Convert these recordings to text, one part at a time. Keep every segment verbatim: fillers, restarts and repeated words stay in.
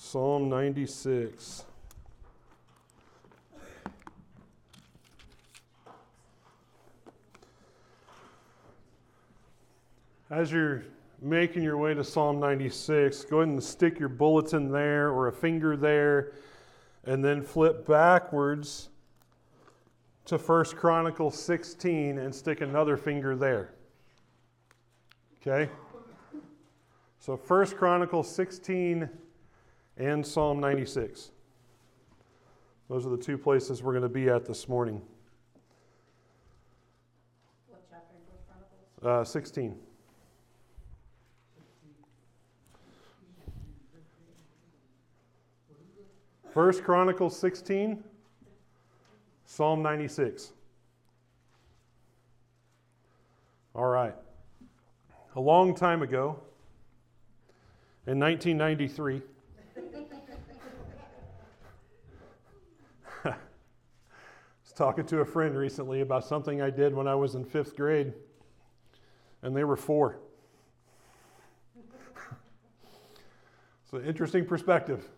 Psalm ninety-six. As you're making your way to Psalm ninety-six, go ahead and stick your bulletin there or a finger there, and then flip backwards to First Chronicles sixteen and stick another finger there. Okay? So First Chronicles sixteen and Psalm ninety-six. Those are the two places we're going to be at this morning. What chapter in First Chronicles? Uh, sixteen. First Chronicles sixteen, Psalm ninety-six. All right. A long time ago, in nineteen ninety-three, I was talking to a friend recently about something I did when I was in fifth grade, and they were four. It's an interesting perspective.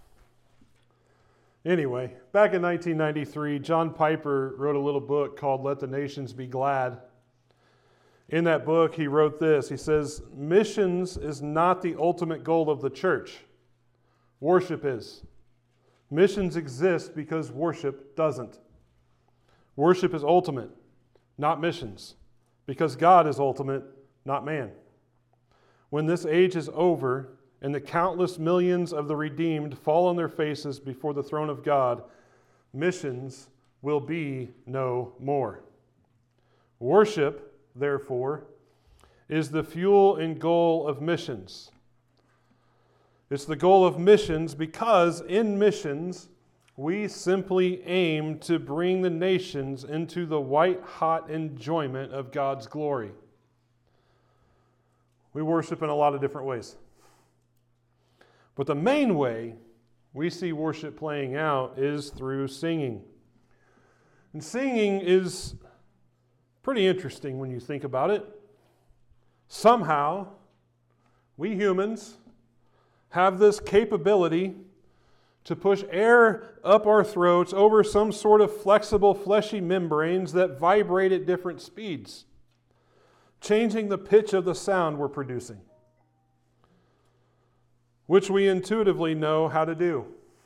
Anyway, back in nineteen ninety-three, John Piper wrote a little book called Let the Nations Be Glad. In that book, he wrote this. He says, missions is not the ultimate goal of the church. Worship is. Missions exist because worship doesn't. Worship is ultimate, not missions, because God is ultimate, not man. When this age is over, and the countless millions of the redeemed fall on their faces before the throne of God, missions will be no more. Worship, therefore, is the fuel and goal of missions. It's the goal of missions because in missions, we simply aim to bring the nations into the white-hot enjoyment of God's glory. We worship in a lot of different ways. But the main way we see worship playing out is through singing. And singing is pretty interesting when you think about it. Somehow, we humans have this capability to push air up our throats over some sort of flexible, fleshy membranes that vibrate at different speeds, changing the pitch of the sound we're producing, which we intuitively know how to do.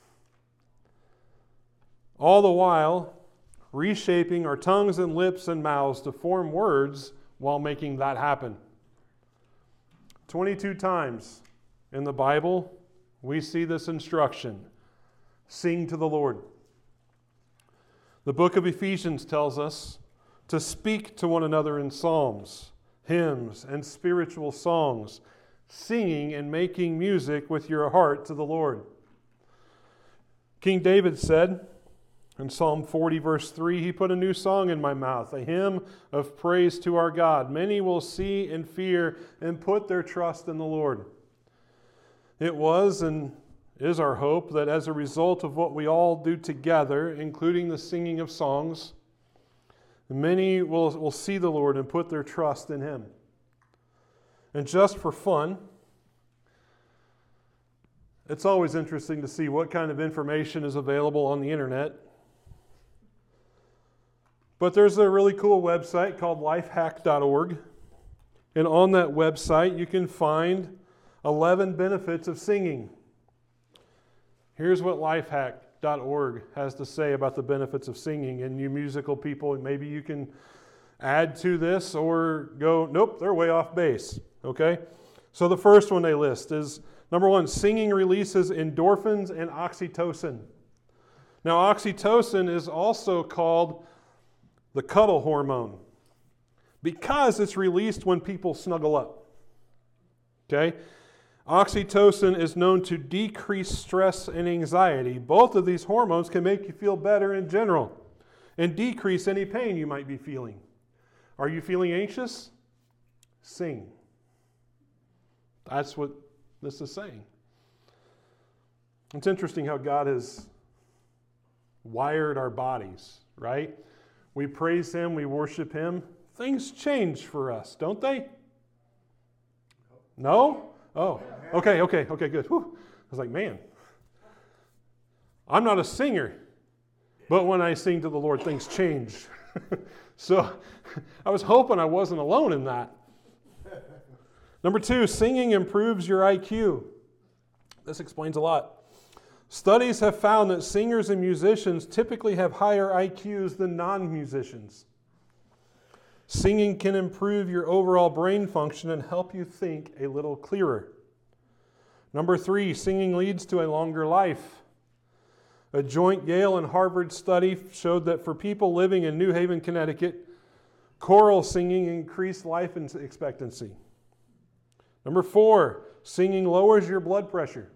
All the while, reshaping our tongues and lips and mouths to form words while making that happen. twenty-two times in the Bible, we see this instruction: sing to the Lord. The book of Ephesians tells us to speak to one another in psalms, hymns, and spiritual songs, singing and making music with your heart to the Lord. King David said in Psalm forty, verse three, he put a new song in my mouth, a hymn of praise to our God. Many will see and fear and put their trust in the Lord. It was and is our hope that as a result of what we all do together, including the singing of songs, many will, will see the Lord and put their trust in Him. And just for fun, it's always interesting to see what kind of information is available on the internet. But there's a really cool website called lifehack dot org. And on that website, you can find eleven benefits of singing. Here's what lifehack dot org has to say about the benefits of singing. And you musical people, maybe you can add to this or go, nope, they're way off base. Okay? So the first one they list is, number one, singing releases endorphins and oxytocin. Now, oxytocin is also called the cuddle hormone because it's released when people snuggle up. Okay? Oxytocin is known to decrease stress and anxiety. Both of these hormones can make you feel better in general and decrease any pain you might be feeling. Are you feeling anxious? Sing. That's what this is saying. It's interesting how God has wired our bodies, right? We praise Him, we worship Him. Things change for us, don't they? No? Oh, okay, okay, okay, good. Whew. I was like, man, I'm not a singer, but when I sing to the Lord, things change. So I was hoping I wasn't alone in that. Number two, singing improves your I Q. This explains a lot. Studies have found that singers and musicians typically have higher I Qs than non-musicians. Singing can improve your overall brain function and help you think a little clearer. Number three, singing leads to a longer life. A joint Yale and Harvard study showed that for people living in New Haven, Connecticut, choral singing increased life expectancy. Number four, singing lowers your blood pressure.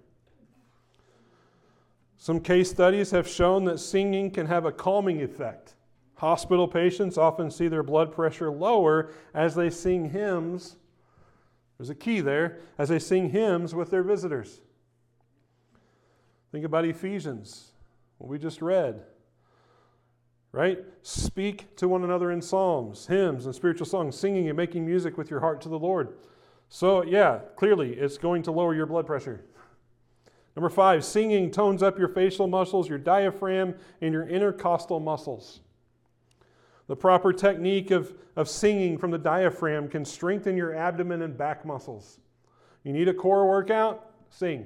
Some case studies have shown that singing can have a calming effect. Hospital patients often see their blood pressure lower as they sing hymns. There's a key there, as they sing hymns with their visitors. Think about Ephesians, what we just read. Right? Speak to one another in psalms, hymns, and spiritual songs, singing and making music with your heart to the Lord. So, yeah, clearly it's going to lower your blood pressure. Number five, singing tones up your facial muscles, your diaphragm, and your intercostal muscles. The proper technique of, of singing from the diaphragm can strengthen your abdomen and back muscles. You need a core workout? Sing.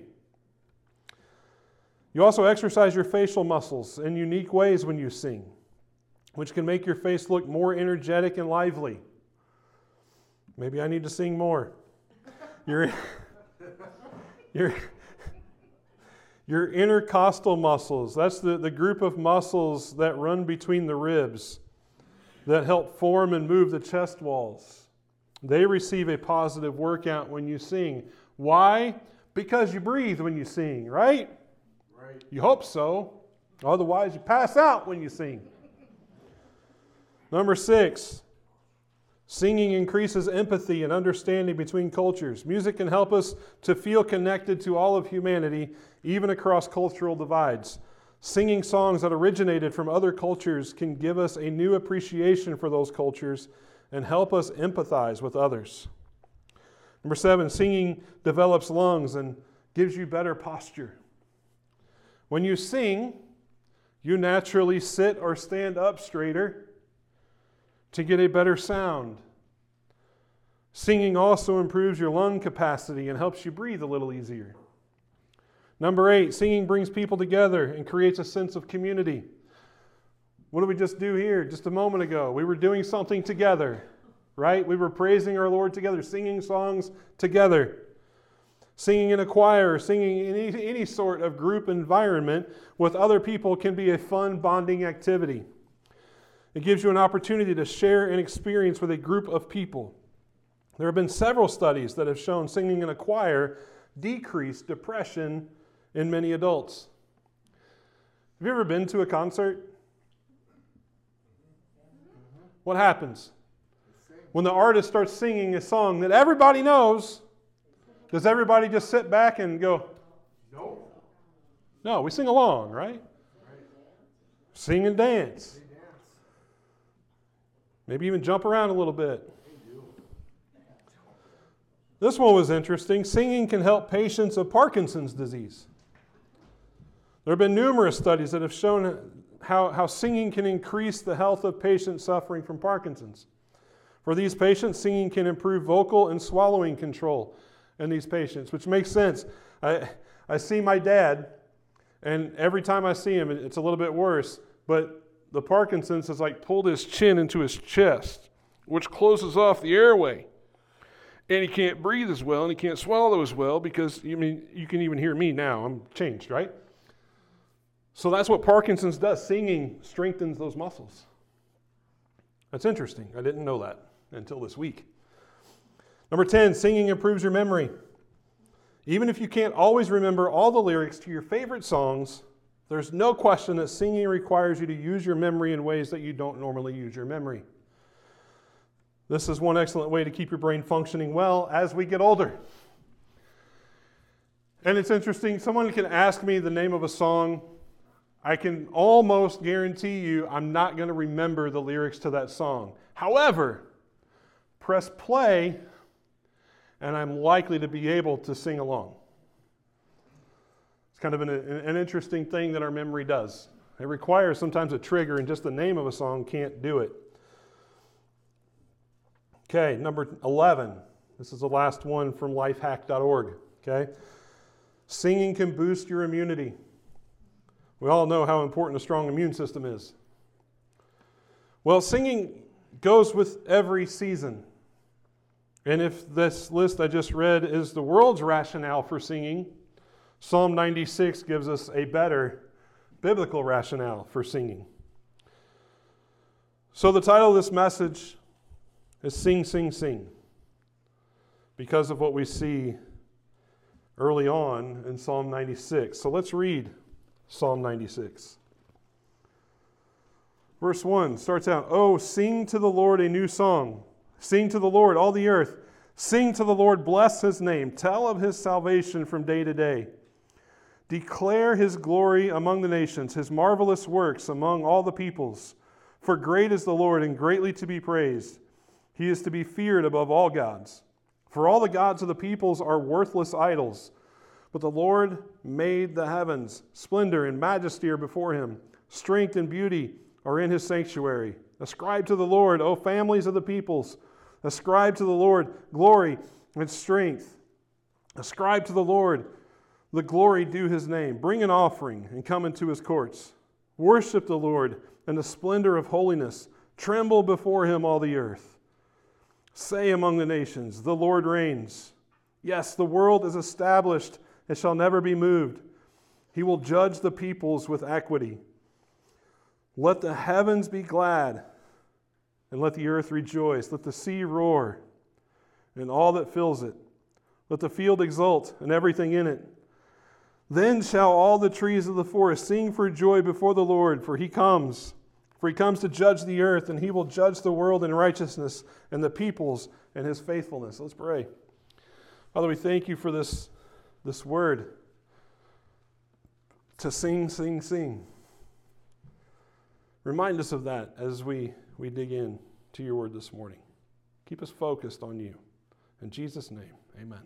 You also exercise your facial muscles in unique ways when you sing, which can make your face look more energetic and lively. Maybe I need to sing more. Your, your, your intercostal muscles, that's the, the group of muscles that run between the ribs that help form and move the chest walls. They receive a positive workout when you sing. Why? Because you breathe when you sing, right? Right. You hope so. Otherwise, you pass out when you sing. Number six, singing increases empathy and understanding between cultures. Music can help us to feel connected to all of humanity, even across cultural divides. Singing songs that originated from other cultures can give us a new appreciation for those cultures and help us empathize with others. Number seven, singing develops lungs and gives you better posture. When you sing, you naturally sit or stand up straighter to get a better sound. Singing also improves your lung capacity and helps you breathe a little easier. Number eight, singing brings people together and creates a sense of community. What did we just do here just a moment ago? We were doing something together, right? We were praising our Lord together, singing songs together. Singing in a choir, singing in any, any sort of group environment with other people can be a fun bonding activity. It gives you an opportunity to share an experience with a group of people. There have been several studies that have shown singing in a choir decreased depression in many adults. Have you ever been to a concert? What happens? When the artist starts singing a song that everybody knows, does everybody just sit back and go, no? No, we sing along, right? Sing and dance. Maybe even jump around a little bit. This one was interesting. Singing can help patients of Parkinson's disease. There have been numerous studies that have shown how, how singing can increase the health of patients suffering from Parkinson's. For these patients, singing can improve vocal and swallowing control in these patients, which makes sense. I, I see my dad, and every time I see him, it's a little bit worse, but the Parkinson's has like pulled his chin into his chest, which closes off the airway. And he can't breathe as well, and he can't swallow as well because, I mean, you can even hear me now. I'm changed, right? So that's what Parkinson's does. Singing strengthens those muscles. That's interesting. I didn't know that until this week. Number ten, singing improves your memory. Even if you can't always remember all the lyrics to your favorite songs, there's no question that singing requires you to use your memory in ways that you don't normally use your memory. This is one excellent way to keep your brain functioning well as we get older. And it's interesting, someone can ask me the name of a song. I can almost guarantee you I'm not going to remember the lyrics to that song. However, press play, and I'm likely to be able to sing along. It's kind of an, an interesting thing that our memory does. It requires sometimes a trigger, and just the name of a song can't do it. Okay, number eleven. This is the last one from lifehack dot org. Okay? Singing can boost your immunity. We all know how important a strong immune system is. Well, singing goes with every season. And if this list I just read is the world's rationale for singing, Psalm ninety-six gives us a better biblical rationale for singing. So the title of this message is Sing, Sing, Sing, because of what we see early on in Psalm ninety-six. So let's read Psalm ninety-six. Verse one starts out, "Oh, sing to the Lord a new song. Sing to the Lord, all the earth. Sing to the Lord, bless his name. Tell of his salvation from day to day. Declare his glory among the nations, his marvelous works among all the peoples. For great is the Lord and greatly to be praised. He is to be feared above all gods. For all the gods of the peoples are worthless idols. But the Lord made the heavens. Splendor and majesty are before him. Strength and beauty are in his sanctuary. Ascribe to the Lord, O families of the peoples. Ascribe to the Lord glory and strength. Ascribe to the Lord the glory due his name. Bring an offering and come into his courts. Worship the Lord in the splendor of holiness. Tremble before him, all the earth. Say among the nations, the Lord reigns. Yes, the world is established and shall never be moved. He will judge the peoples with equity. Let the heavens be glad, and let the earth rejoice. Let the sea roar, and all that fills it. Let the field exult, and everything in it. Then shall all the trees of the forest sing for joy before the Lord, for he comes. For he comes to judge the earth, and he will judge the world in righteousness, and the peoples in his faithfulness." Let's pray. Father, we thank you for this, this word. To sing, sing, sing. Remind us of that as we, we dig in to your word this morning. Keep us focused on you. In Jesus' name, amen.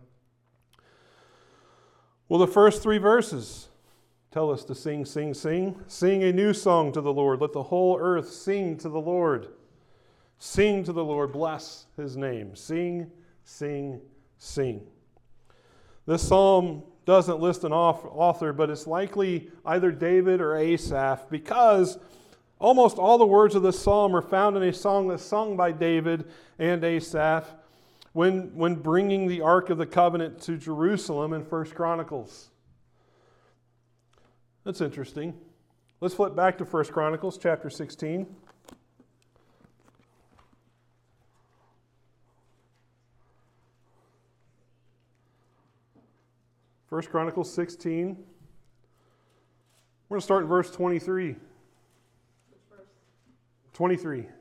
Well, the first three verses tell us to sing, sing, sing. Sing a new song to the Lord. Let the whole earth sing to the Lord. Sing to the Lord. Bless his name. Sing, sing, sing. This psalm doesn't list an author, but it's likely either David or Asaph, because almost all the words of this psalm are found in a song that's sung by David and Asaph when, when bringing the Ark of the Covenant to Jerusalem in First Chronicles. That's interesting. Let's flip back to First Chronicles chapter sixteen. First Chronicles sixteen. We're going to start in verse twenty-three. Which verse? twenty-three. Is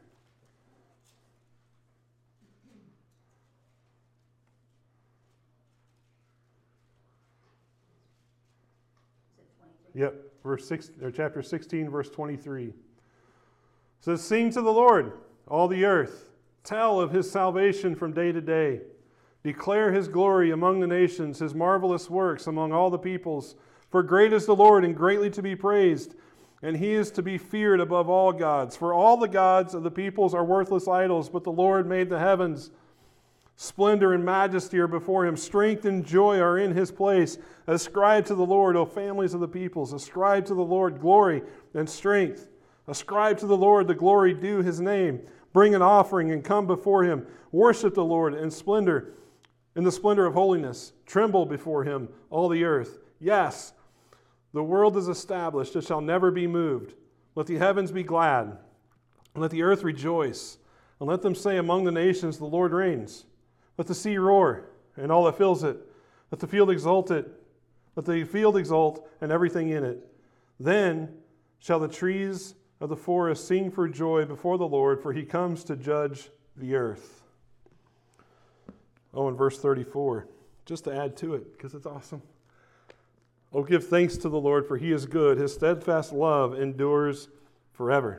it twenty-three? Yep, verse six, or chapter sixteen, verse twenty-three. It says, "Sing to the Lord, all the earth. Tell of his salvation from day to day. Declare his glory among the nations, his marvelous works among all the peoples. For great is the Lord and greatly to be praised, and he is to be feared above all gods. For all the gods of the peoples are worthless idols, but the Lord made the heavens. Splendor and majesty are before him. Strength and joy are in his place. Ascribe to the Lord, O families of the peoples. Ascribe to the Lord glory and strength. Ascribe to the Lord the glory due his name. Bring an offering and come before him. Worship the Lord in splendor, in the splendor of holiness. Tremble before him, all the earth. Yes, the world is established. It shall never be moved. Let the heavens be glad, and let the earth rejoice. And let them say among the nations, the Lord reigns. Let the sea roar, and all that fills it. Let the field exult it. Let the field exult, and everything in it. Then shall the trees of the forest sing for joy before the Lord, for he comes to judge the earth." Oh, and verse thirty-four, just to add to it, because it's awesome. "Oh, give thanks to the Lord, for he is good. His steadfast love endures forever."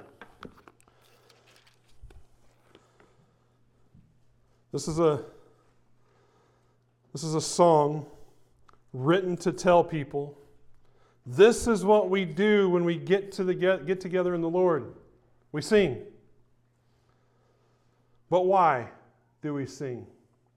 This is a This is a song written to tell people This is what we do when we get to the get, get together in the Lord. We sing. But why do we sing?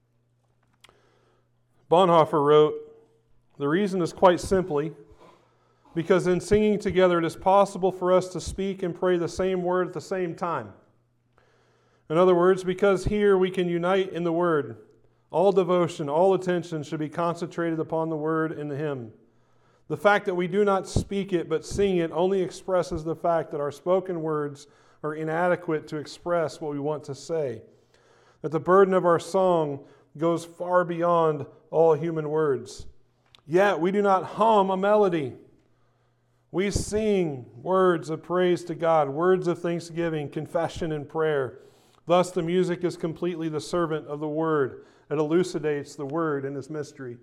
Bonhoeffer wrote, "The reason is quite simply because in singing together it is possible for us to speak and pray the same word at the same time. In other words, because here we can unite in the word. All devotion, all attention should be concentrated upon the word in the hymn. The fact that we do not speak it but sing it only expresses the fact that our spoken words are inadequate to express what we want to say. That the burden of our song goes far beyond all human words. Yet we do not hum a melody. We sing words of praise to God, words of thanksgiving, confession, and prayer. Thus the music is completely the servant of the Word. It elucidates the Word and its mystery."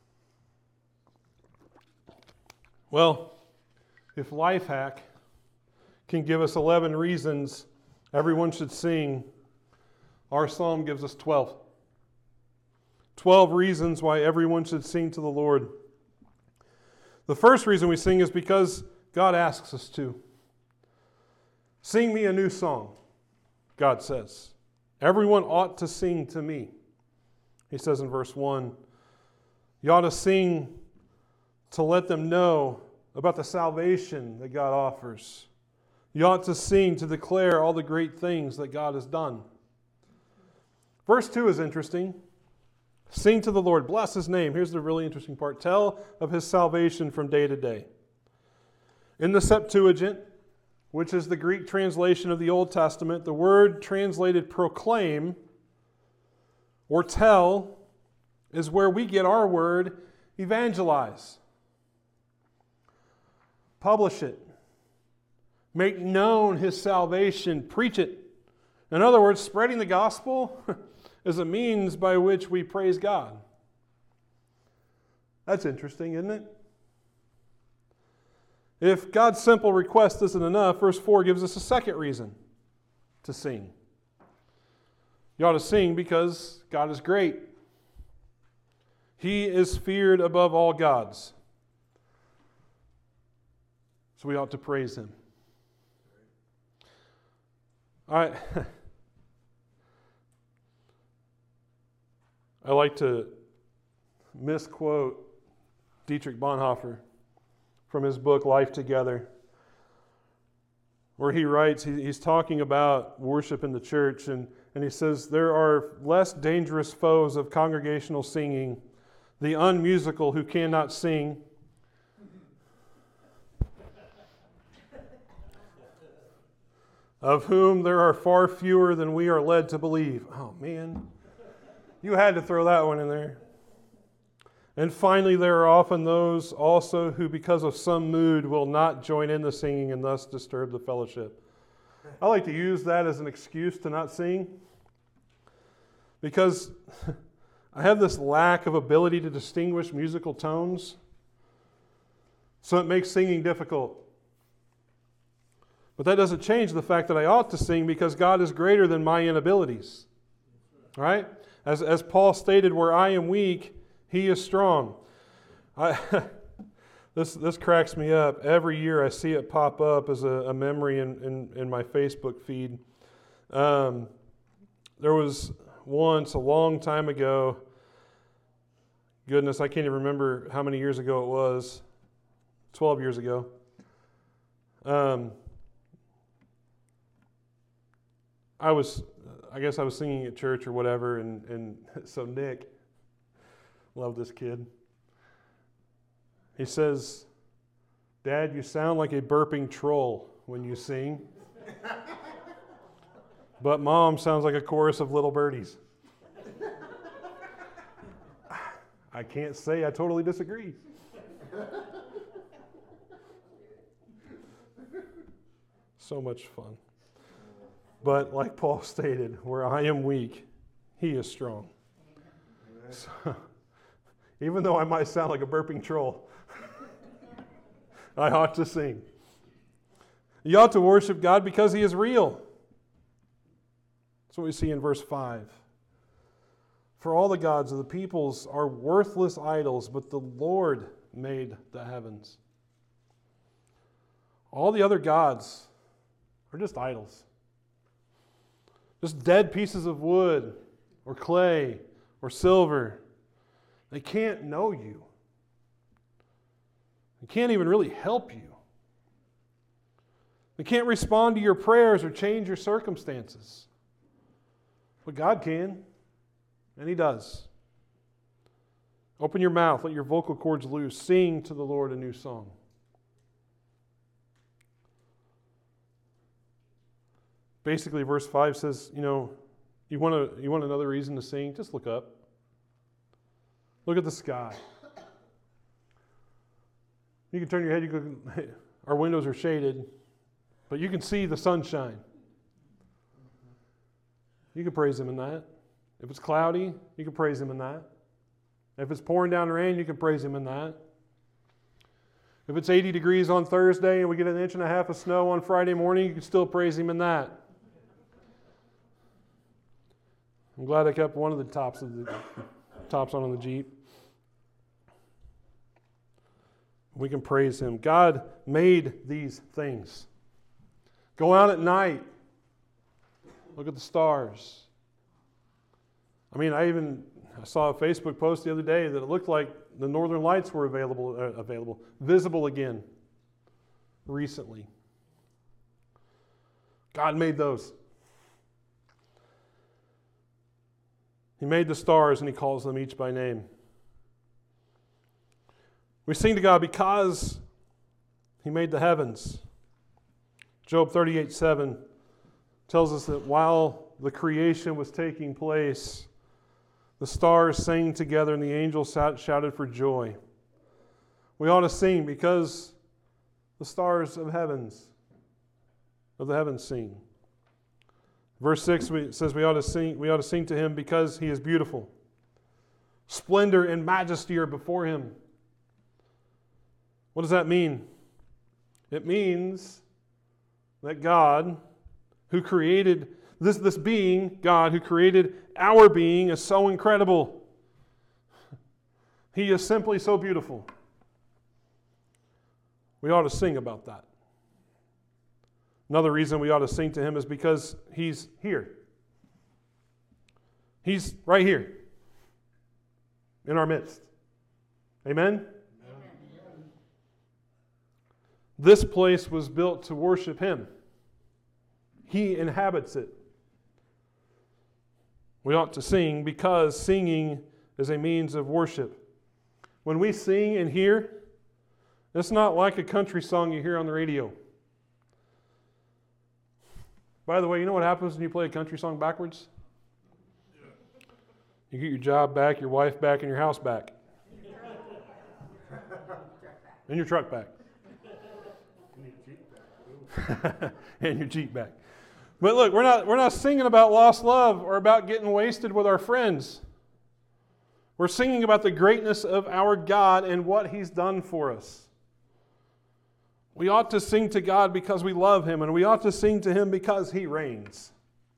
Well, if Lifehack can give us eleven reasons everyone should sing, our psalm gives us twelve. twelve reasons why everyone should sing to the Lord. The first reason we sing is because God asks us to. Sing me a new song, God says. Everyone ought to sing to me. He says in verse one, you ought to sing to let them know about the salvation that God offers. You ought to sing to declare all the great things that God has done. Verse two is interesting. Sing to the Lord, bless His name. Here's the really interesting part. Tell of His salvation from day to day. In the Septuagint, which is the Greek translation of the Old Testament, the word translated proclaim or tell is where we get our word evangelize. Publish it. Make known His salvation. Preach it. In other words, spreading the gospel is a means by which we praise God. That's interesting, isn't it? If God's simple request isn't enough, verse four gives us a second reason to sing. You ought to sing because God is great. He is feared above all gods. So we ought to praise Him. All right. I like to misquote Dietrich Bonhoeffer from his book, Life Together, where he writes, he, he's talking about worship in the church, and, and he says, there are less dangerous foes of congregational singing, the unmusical who cannot sing, of whom there are far fewer than we are led to believe. Oh, man. You had to throw that one in there. And finally, there are often those also who, because of some mood, will not join in the singing and thus disturb the fellowship. I like to use that as an excuse to not sing because I have this lack of ability to distinguish musical tones, so it makes singing difficult. But that doesn't change the fact that I ought to sing because God is greater than my inabilities. Right? As, as Paul stated, where I am weak, He is strong. I, this, this cracks me up. Every year I see it pop up as a, a memory in, in, in my Facebook feed. Um, there was once, a long time ago, goodness, I can't even remember how many years ago it was, twelve years ago. Um, I was, I guess I was singing at church or whatever, and, and so Nick, love this kid, he says, Dad, you sound like a burping troll when you sing, but Mom sounds like a chorus of little birdies. I can't say I totally disagree. So much fun. But like Paul stated, where I am weak, He is strong. So, even though I might sound like a burping troll, I ought to sing. You ought to worship God because He is real. That's what we see in verse five. For all the gods of the peoples are worthless idols, but the Lord made the heavens. All the other gods are just idols. Just dead pieces of wood or clay or silver. They can't know you. They can't even really help you. They can't respond to your prayers or change your circumstances. But God can, and He does. Open your mouth, let your vocal cords loose, sing to the Lord a new song. Basically, verse five says, you know, you want to you want another reason to sing? Just look up. Look at the sky. You can turn your head, you can, our windows are shaded, but you can see the sunshine. You can praise Him in that. If it's cloudy, you can praise Him in that. If it's pouring down rain, you can praise Him in that. If it's eighty degrees on Thursday and we get an inch and a half of snow on Friday morning, you can still praise Him in that. I'm glad I kept one of the tops of the tops on, on the Jeep. We can praise Him. God made these things. Go out at night. Look at the stars. I mean, I even I saw a Facebook post the other day that it looked like the northern lights were available, uh, available, visible again recently. God made those. He made the stars and He calls them each by name. We sing to God because He made the heavens. Job thirty-eight seven tells us that while the creation was taking place, the stars sang together and the angels shouted for joy. We ought to sing because the stars of heavens, of the heavens sing. Verse six says we ought to sing, we ought to sing to Him because He is beautiful. Splendor and majesty are before Him. What does that mean? It means that God, who created this, this being, God, who created our being, is so incredible. He is simply so beautiful. We ought to sing about that. Another reason we ought to sing to Him is because He's here. He's right here in our midst. Amen? Amen. This place was built to worship Him. He inhabits it. We ought to sing because singing is a means of worship. When we sing and hear, it's not like a country song you hear on the radio. By the way, you know what happens when you play a country song backwards? You get your job back, your wife back, and your house back. And your truck back. And your Jeep back. But look, we're not, we're not singing about lost love or about getting wasted with our friends. We're singing about the greatness of our God and what He's done for us. We ought to sing to God because we love Him, and we ought to sing to Him because He reigns.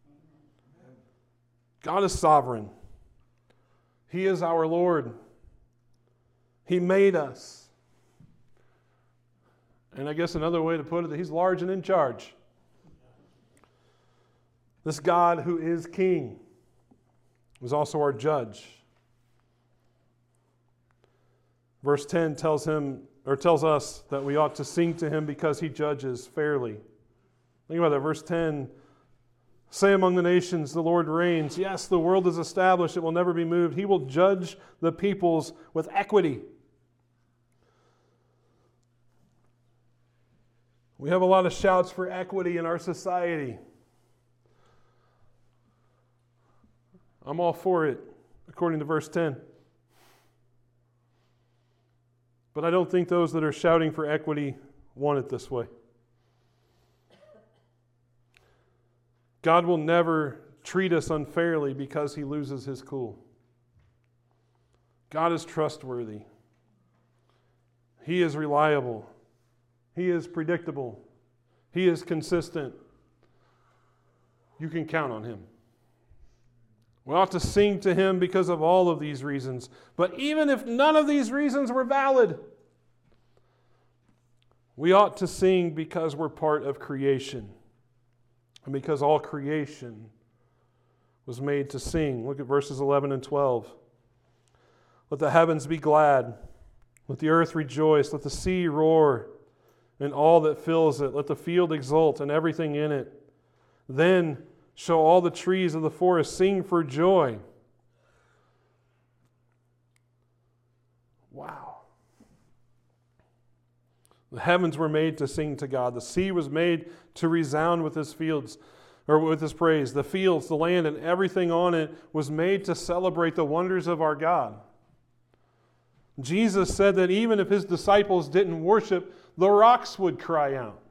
God is sovereign. He is our Lord. He made us. And I guess another way to put it, He's large and in charge. This God who is King was also our judge. Verse ten tells him, or tells us that we ought to sing to Him because He judges fairly. Think about that. Verse ten. Say among the nations, the Lord reigns. Yes, the world is established. It will never be moved. He will judge the peoples with equity. We have a lot of shouts for equity in our society. I'm all for it, according to verse ten. But I don't think those that are shouting for equity want it this way. God will never treat us unfairly because He loses His cool. God is trustworthy. He is reliable. He is predictable. He is consistent. You can count on Him. We ought to sing to Him because of all of these reasons. But even if none of these reasons were valid, We ought to sing because we're part of creation. And because all creation was made to sing. Look at verses eleven and twelve. Let the heavens be glad. Let the earth rejoice. Let the sea roar and all that fills it. Let the field exult and everything in it. Then shall all the trees of the forest sing for joy. Wow. The heavens were made to sing to God. The sea was made to resound with his fields, or with his praise. The fields, the land, and everything on it was made to celebrate the wonders of our God. Jesus said that even if his disciples didn't worship, the rocks would cry out.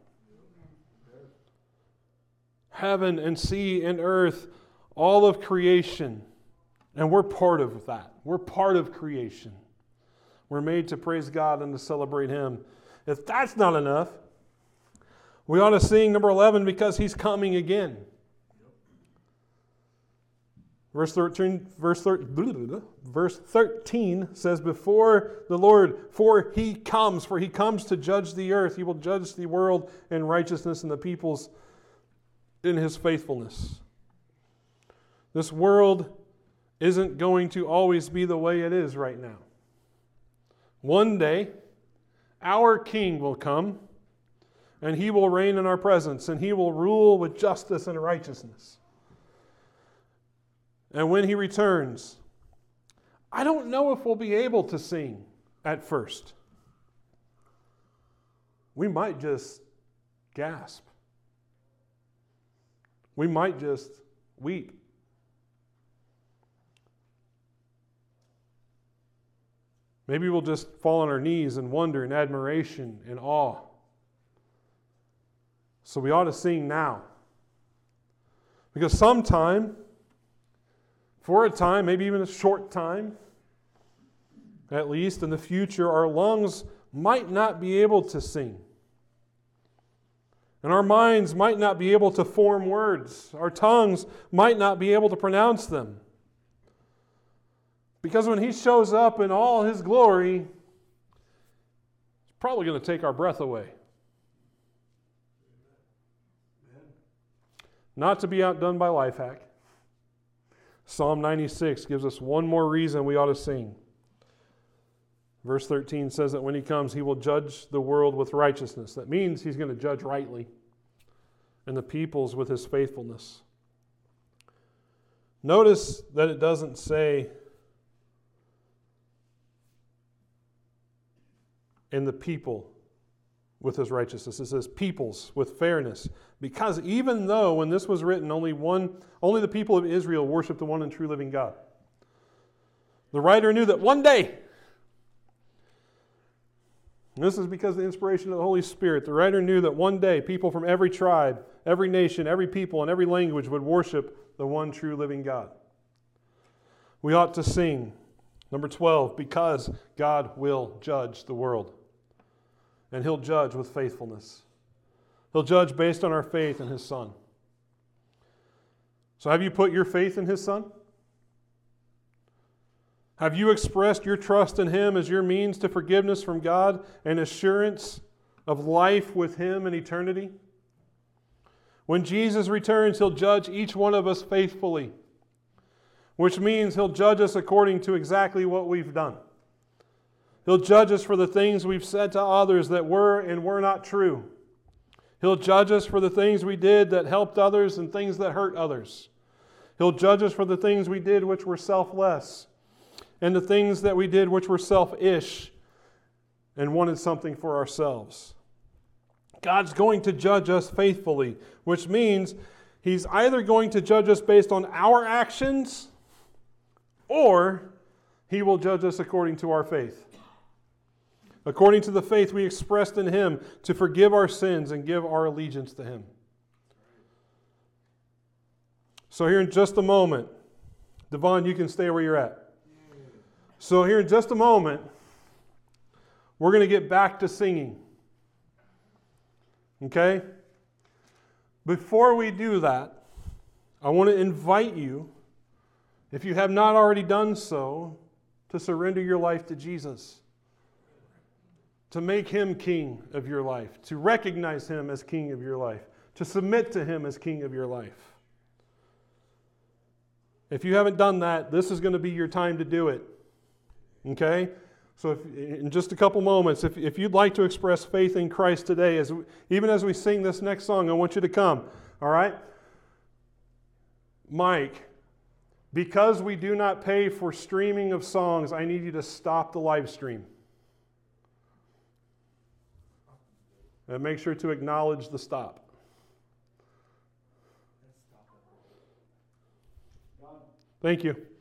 Heaven and sea and earth, all of creation. And we're part of that. We're part of creation. We're made to praise God and to celebrate him. If that's not enough, we ought to sing number eleven because he's coming again. Verse thirteen, verse thirteen, verse thirteen says, before the Lord, for he comes, for he comes to judge the earth. He will judge the world in righteousness and the peoples in his faithfulness. This world isn't going to always be the way it is right now. One day, our King will come, and he will reign in our presence, and he will rule with justice and righteousness. And when he returns, I don't know if we'll be able to sing at first. We might just gasp. We might just weep. Maybe we'll just fall on our knees and wonder in admiration and awe. So we ought to sing now. Because sometime, for a time, maybe even a short time, at least in the future, our lungs might not be able to sing. And our minds might not be able to form words. Our tongues might not be able to pronounce them. Because when he shows up in all his glory, he's probably going to take our breath away. Not to be outdone by life hack. Psalm ninety-six gives us one more reason we ought to sing. Verse thirteen says that when he comes, he will judge the world with righteousness. That means he's going to judge rightly, and the peoples with his faithfulness. Notice that it doesn't say and the people with his righteousness. It says peoples with fairness. Because even though when this was written, only one, only the people of Israel worshiped the one and true living God. The writer knew that one day, and this is because of the inspiration of the Holy Spirit, the writer knew that one day people from every tribe, every nation, every people, and every language would worship the one true living God. We ought to sing, number twelve, because God will judge the world. And he'll judge with faithfulness. He'll judge based on our faith in his Son. So have you put your faith in his Son? Have you expressed your trust in him as your means to forgiveness from God and assurance of life with him in eternity? When Jesus returns, he'll judge each one of us faithfully, which means he'll judge us according to exactly what we've done. He'll judge us for the things we've said to others that were and were not true. He'll judge us for the things we did that helped others and things that hurt others. He'll judge us for the things we did which were selfless and the things that we did which were selfish and wanted something for ourselves. God's going to judge us faithfully, which means he's either going to judge us based on our actions or he will judge us according to our faith. According to the faith we expressed in him to forgive our sins and give our allegiance to him. So here in just a moment, Devon, you can stay where you're at. So here in just a moment, we're going to get back to singing. Okay? Before we do that, I want to invite you, if you have not already done so, to surrender your life to Jesus. to make Him king of your life, to recognize Him as king of your life, to submit to Him as king of your life. If you haven't done that, this is going to be your time to do it. Okay? So if, in just a couple moments, if, if you'd like to express faith in Christ today, as we, even as we sing this next song, I want you to come. All right? Mike, because we do not pay for streaming of songs, I need you to stop the live stream. And make sure to acknowledge the stop. Thank you.